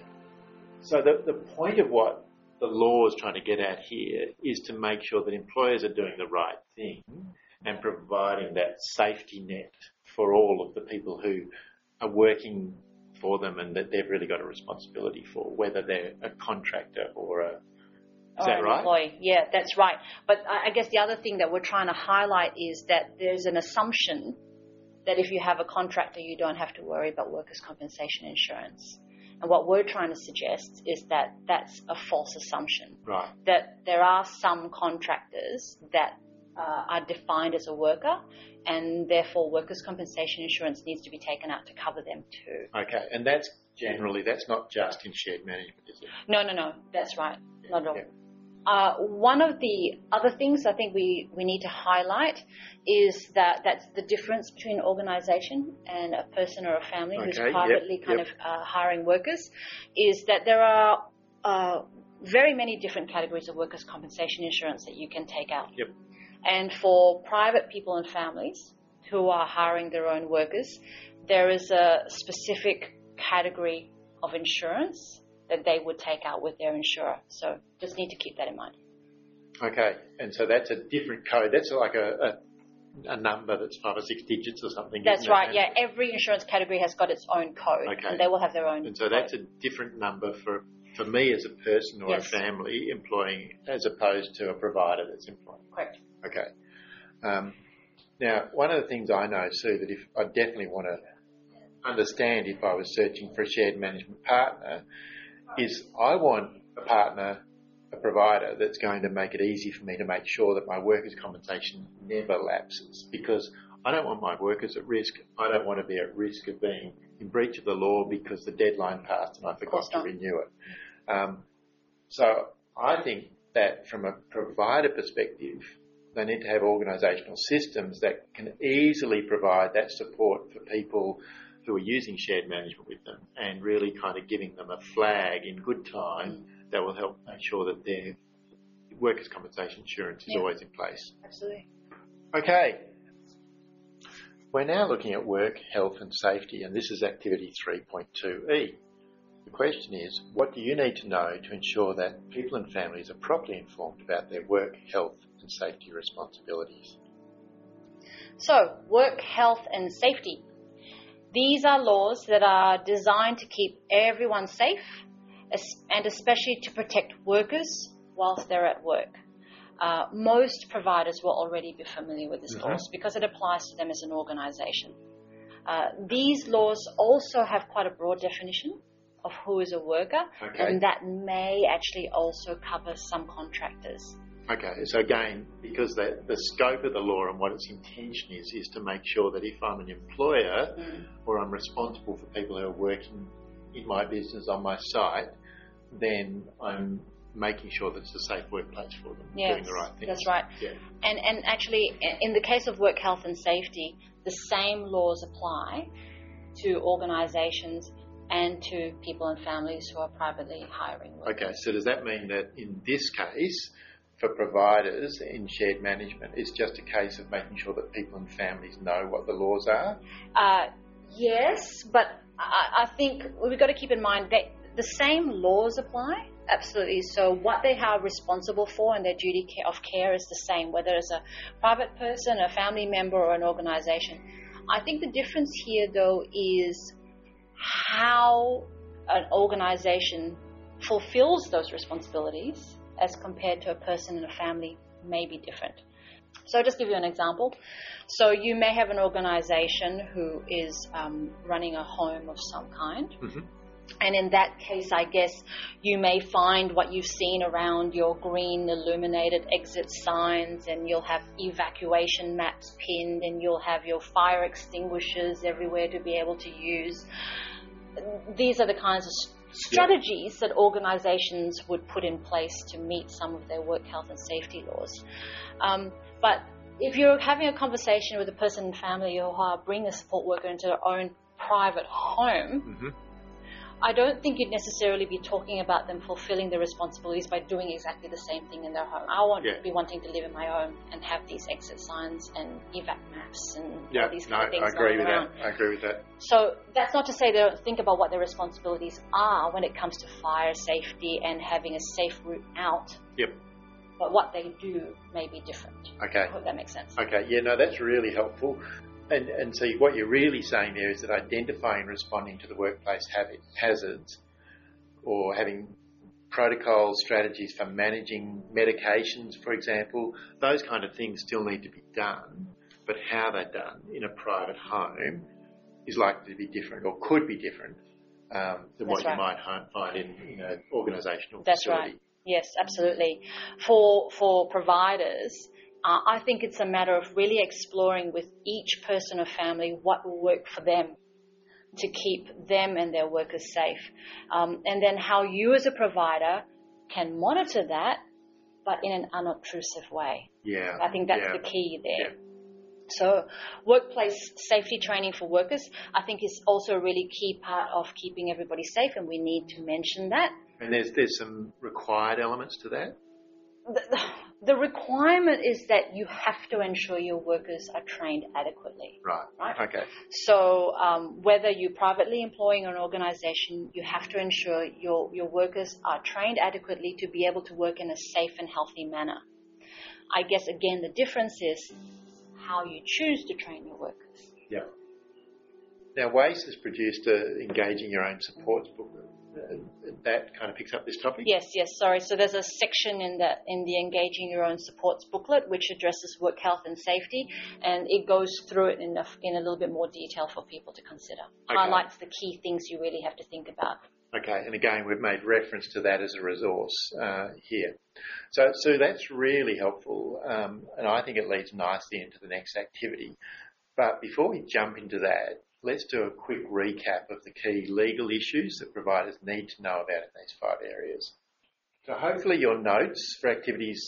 So the point of what the law is trying to get at here is to make sure that employers are doing the right thing and providing that safety net for all of the people who are working for them and that they've really got a responsibility for, whether they're a contractor or a... Is that right? Employee. Yeah, that's right. But I guess the other thing that we're trying to highlight is that there's an assumption that if you have a contractor, you don't have to worry about workers' compensation insurance. And what we're trying to suggest is that that's a false assumption. Right. That there are some contractors that are defined as a worker, and therefore workers' compensation insurance needs to be taken out to cover them too. Okay, and that's not just in shared management, is it? No, that's right. Not at all. Yeah. One of the other things I think we need to highlight is that's the difference between an organisation and a person or a family who's privately hiring workers, is that there are very many different categories of workers' compensation insurance that you can take out. Yep. And for private people and families who are hiring their own workers, there is a specific category of insurance that they would take out with their insurer. So just need to keep that in mind. Okay, and so that's a different code. That's like a number that's 5 or 6 digits or something. That's right, yeah. Every insurance category has got its own code, and they will have their own And so that's a different number for me as a person or a family employing, as opposed to a provider that's employing. Correct. Okay. Now, one of the things I know, Sue, that if I definitely want to understand if I was searching for a shared management partner, is I want a provider that's going to make it easy for me to make sure that my workers' compensation never lapses, because I don't want my workers at risk. I don't want to be at risk of being in breach of the law because the deadline passed and I forgot to renew it. So I think that from a provider perspective, they need to have organisational systems that can easily provide that support for people who are using shared management with them, and really kind of giving them a flag in good time that will help make sure that their workers' compensation insurance is always in place. Absolutely. Okay. We're now looking at work, health and safety, and this is activity 3.2E. The question is, what do you need to know to ensure that people and families are properly informed about their work, health and safety responsibilities? So, work, health and safety. These are laws that are designed to keep everyone safe, and especially to protect workers whilst they're at work. Most providers will already be familiar with this laws because it applies to them as an organisation. These laws also have quite a broad definition of who is a worker, and that may actually also cover some contractors. Okay, so again, because the scope of the law and what its intention is to make sure that if I'm an employer or I'm responsible for people who are working in my business on my site, then I'm making sure that it's a safe workplace for them, doing the right things. That's right. Yeah. And actually, in the case of work health and safety, the same laws apply to organisations and to people and families who are privately hiring workers. Okay, so does that mean that in this case, for providers in shared management, it's just a case of making sure that people and families know what the laws are? Yes, but I think we've got to keep in mind that the same laws apply, absolutely. So what they are responsible for and their duty of care is the same, whether it's a private person, a family member, or an organisation. I think the difference here, though, is how an organisation fulfills those responsibilities as compared to a person and a family may be different. So I'll just give you an example. So you may have an organisation who is running a home of some kind. Mm-hmm. And in that case, I guess you may find what you've seen around your green illuminated exit signs, and you'll have evacuation maps pinned, and you'll have your fire extinguishers everywhere to be able to use. These are the kinds of strategies that organisations would put in place to meet some of their work health and safety laws. But if you're having a conversation with a person and family who are bringing a support worker into their own private home, mm-hmm. I don't think you'd necessarily be talking about them fulfilling their responsibilities by doing exactly the same thing in their home. I won't be wanting to live in my home and have these exit signs and evac maps and all these kind of things going around. I agree with that. So that's not to say they don't think about what their responsibilities are when it comes to fire safety and having a safe route out. Yep. But what they do may be different. Okay. I hope that makes sense. Okay. Yeah, no, that's really helpful. And so what you're really saying there is that identifying and responding to the workplace hazards, or having protocols, strategies for managing medications, for example, those kind of things still need to be done, but how they're done in a private home is likely to be different, or could be different than what you might find in an organisational facility. That's right. Yes, absolutely. For providers, I think it's a matter of really exploring with each person or family what will work for them to keep them and their workers safe. And then how you as a provider can monitor that, but in an unobtrusive way. Yeah. I think that's the key there. Yeah. So workplace safety training for workers, I think, is also a really key part of keeping everybody safe, and we need to mention that. And there's some required elements to that? The requirement is that you have to ensure your workers are trained adequately. Right. Okay. So whether you're privately employing an organisation, you have to ensure your workers are trained adequately to be able to work in a safe and healthy manner. I guess, again, the difference is how you choose to train your workers. Yeah. Now, WACE has produced Engaging Your Own Supports booklet. That kind of picks up this topic? Yes, sorry. So there's a section in the Engaging Your Own Supports booklet which addresses work health and safety, and it goes through it in a little bit more detail for people to consider. Okay. Highlights the key things you really have to think about. Okay, and again, we've made reference to that as a resource here. So that's really helpful, and I think it leads nicely into the next activity. But before we jump into that, let's do a quick recap of the key legal issues that providers need to know about in these 5 areas. So hopefully your notes for activities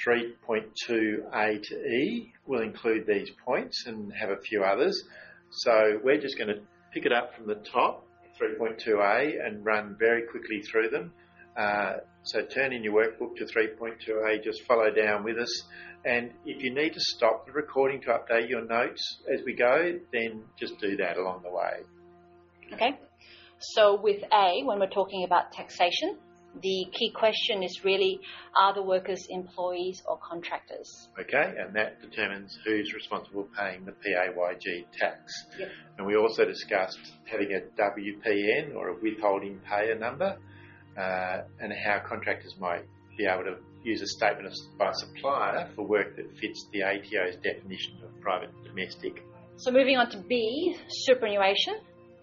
3.2a to E will include these points and have a few others. So we're just going to pick it up from the top, 3.2a, and run very quickly through them. So turn in your workbook to 3.2a, just follow down with us. And if you need to stop the recording to update your notes as we go, then just do that along the way. Okay. So with A, when we're talking about taxation, the key question is really, are the workers employees or contractors? Okay, and that determines who's responsible for paying the PAYG tax. Yep. And we also discussed having a WPN, or a withholding payer number, and how contractors might be able to use a statement by supplier for work that fits the ATO's definition of private domestic So moving on to B, superannuation.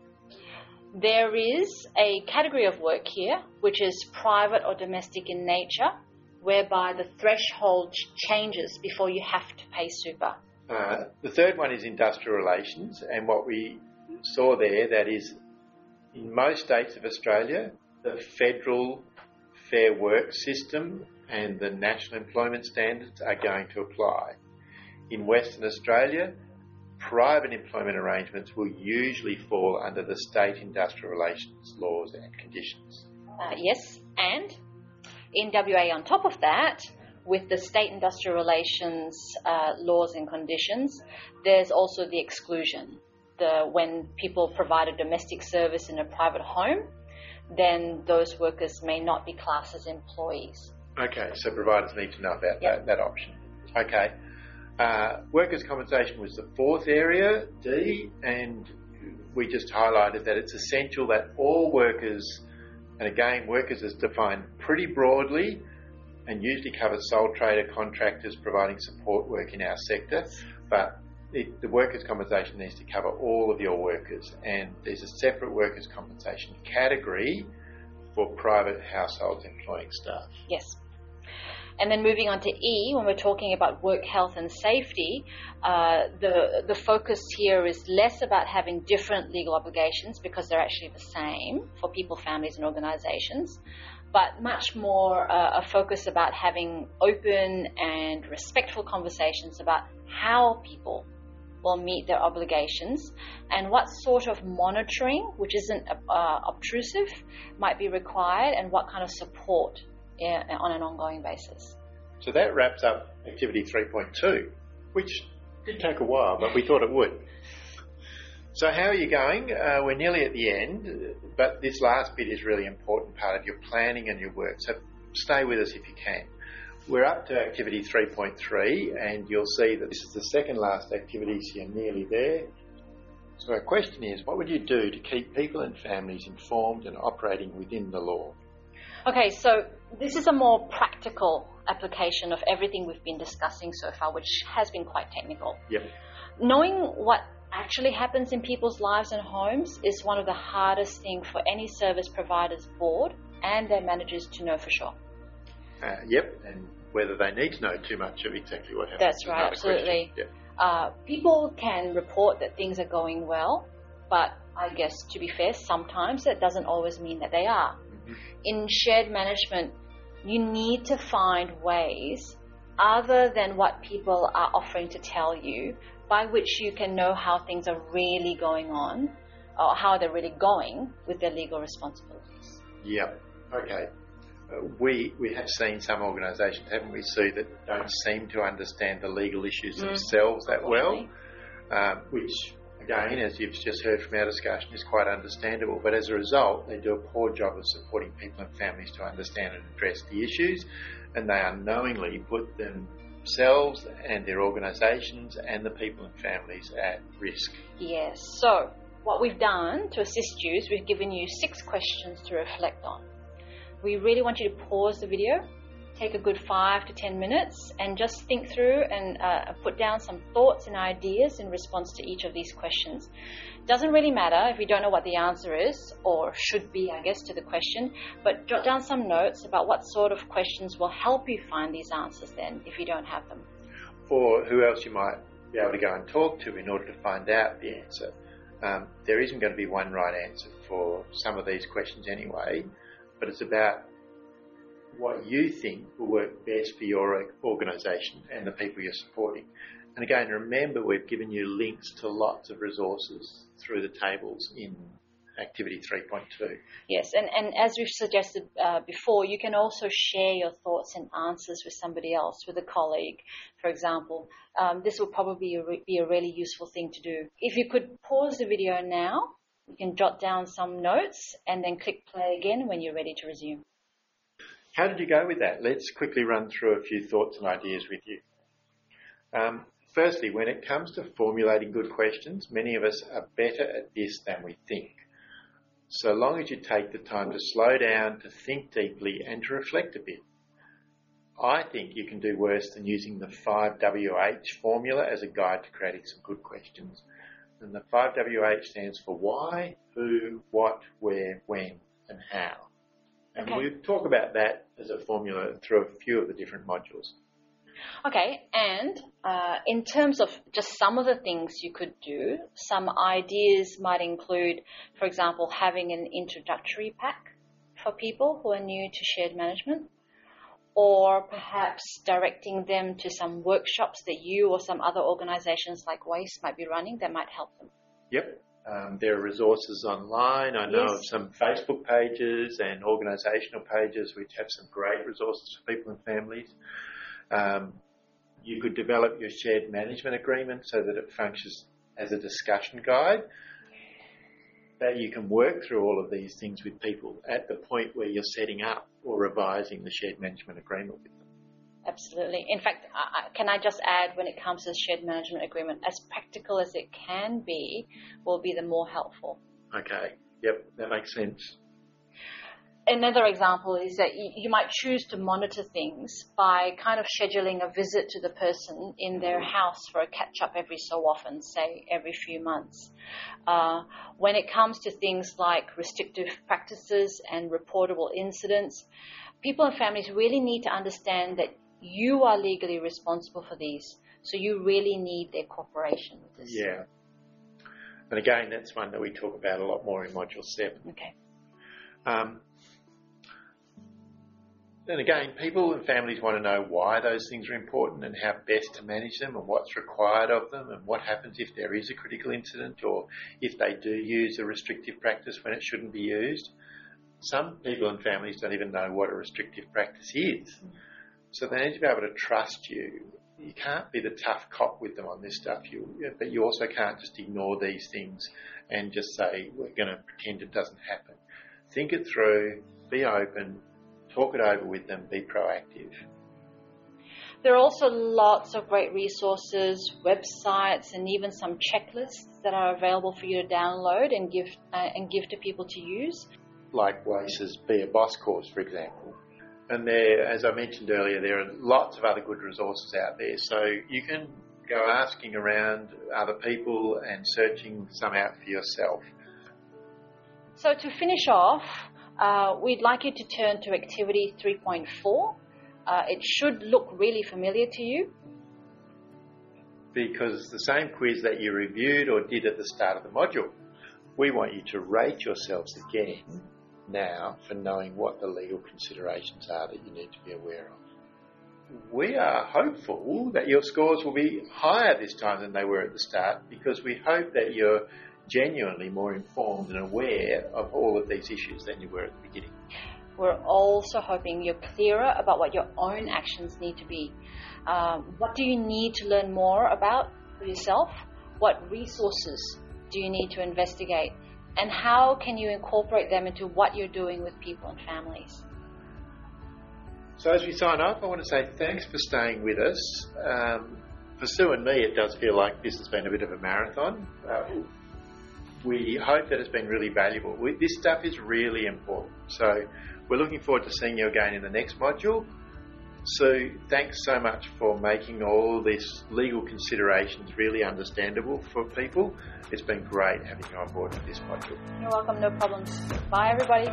There is a category of work here which is private or domestic in nature, whereby the threshold changes before you have to pay super. The third one is industrial relations, and what we saw there, that is, in most states of Australia, the federal Fair Work system and the national employment standards are going to apply. In Western Australia, private employment arrangements will usually fall under the state industrial relations laws and conditions. Yes, and in WA on top of that, with the state industrial relations laws and conditions, there's also the exclusion. When people provide a domestic service in a private home, then those workers may not be classed as employees. Okay, so providers need to know about that option. Okay. Workers' compensation was the fourth area, D, and we just highlighted that it's essential that all workers, and again, workers is defined pretty broadly and usually covers sole trader contractors providing support work in our sector, but the workers' compensation needs to cover all of your workers, and there's a separate workers' compensation category for private households employing staff. Yes. And then moving on to E, when we're talking about work health and safety, the focus here is less about having different legal obligations because they're actually the same for people, families and organisations, but much more a focus about having open and respectful conversations about how people will meet their obligations and what sort of monitoring, which isn't obtrusive, might be required and what kind of support on an ongoing basis. So that wraps up activity 3.2, which did take a while, but we thought it would. So how are you going? We're nearly at the end, but this last bit is really important part of your planning and your work, so stay with us if you can. We're up to activity 3.3, and you'll see that this is the second last activity, so you're nearly there. So our question is, what would you do to keep people and families informed and operating within the law? Okay, so this is a more practical application of everything we've been discussing so far, which has been quite technical. Yep. Knowing what actually happens in people's lives and homes is one of the hardest things for any service provider's board and their managers to know for sure. Yep, and whether they need to know too much of exactly what happens. That's right, absolutely. Yep. People can report that things are going well, but I guess, to be fair, sometimes that doesn't always mean that they are. Mm-hmm. In shared management, you need to find ways other than what people are offering to tell you by which you can know how things are really going on or how they're really going with their legal responsibilities. Yep. Okay. We have seen some organisations, haven't we, Sue, that don't seem to understand the legal issues themselves that well, which, again, as you've just heard from our discussion, is quite understandable. But as a result, they do a poor job of supporting people and families to understand and address the issues, and they unknowingly put themselves and their organisations and the people and families at risk. Yes. So what we've done to assist you is we've given you 6 questions to reflect on. We really want you to pause the video, take a good 5 to 10 minutes, and just think through and put down some thoughts and ideas in response to each of these questions. Doesn't really matter if you don't know what the answer is, or should be, I guess, to the question, but jot down some notes about what sort of questions will help you find these answers then, if you don't have them. Or who else you might be able to go and talk to in order to find out the answer. There isn't going to be one right answer for some of these questions anyway, but it's about what you think will work best for your organisation and the people you're supporting. And again, remember, we've given you links to lots of resources through the tables in activity 3.2. Yes, and as we've suggested before, you can also share your thoughts and answers with somebody else, with a colleague, for example. This will probably be a really useful thing to do. If you could pause the video now, you can jot down some notes and then click play again when you're ready to resume. How did you go with that? Let's quickly run through a few thoughts and ideas with you. Firstly, when it comes to formulating good questions, many of us are better at this than we think. So long as you take the time to slow down, to think deeply and to reflect a bit. I think you can do worse than using the 5WH formula as a guide to creating some good questions. And the 5WH stands for why, who, what, where, when, and how. And we'll talk about that as a formula through a few of the different modules. Okay, and in terms of just some of the things you could do, some ideas might include, for example, having an introductory pack for people who are new to shared management, or perhaps directing them to some workshops that you or some other organisations like WAIST might be running that might help them. Yep. There are resources online. I know of some Facebook pages and organisational pages which have some great resources for people and families. You could develop your shared management agreement so that it functions as a discussion guide, that you can work through all of these things with people at the point where you're setting up or revising the shared management agreement with them. Absolutely. In fact, can I just add, when it comes to the shared management agreement, as practical as it can be will be the more helpful. Okay. Yep, that makes sense. Another example is that you might choose to monitor things by kind of scheduling a visit to the person in their house for a catch-up every so often, say every few months. When it comes to things like restrictive practices and reportable incidents, people and families really need to understand that you are legally responsible for these, so you really need their cooperation with this. Yeah. And again, that's one that we talk about a lot more in Module 7. Okay. And again, people and families want to know why those things are important and how best to manage them and what's required of them and what happens if there is a critical incident or if they do use a restrictive practice when it shouldn't be used. Some people and families don't even know what a restrictive practice is. So they need to be able to trust you. You can't be the tough cop with them on this stuff, but you also can't just ignore these things and just say, we're going to pretend it doesn't happen. Think it through, be open, talk it over with them, be proactive. There are also lots of great resources, websites, and even some checklists that are available for you to download and give to people to use. Like WAIST's Be a Boss course, for example. And there, as I mentioned earlier, there are lots of other good resources out there. So you can go asking around other people and searching some out for yourself. So to finish off, we'd like you to turn to activity 3.4. It should look really familiar to you. Because the same quiz that you reviewed or did at the start of the module, we want you to rate yourselves again now for knowing what the legal considerations are that you need to be aware of. We are hopeful that your scores will be higher this time than they were at the start, because we hope that you're genuinely more informed and aware of all of these issues than you were at the beginning. We're also hoping you're clearer about what your own actions need to be. What do you need to learn more about for yourself? What resources do you need to investigate? And how can you incorporate them into what you're doing with people and families? So as we sign off, I want to say thanks for staying with us. For Sue and me, it does feel like this has been a bit of a marathon. We hope that it's been really valuable. This stuff is really important. So we're looking forward to seeing you again in the next module. Sue, thanks so much for making all this legal considerations really understandable for people. It's been great having you on board with this module. You're welcome, no problems. Bye, everybody.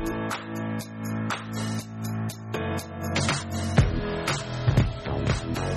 Bye.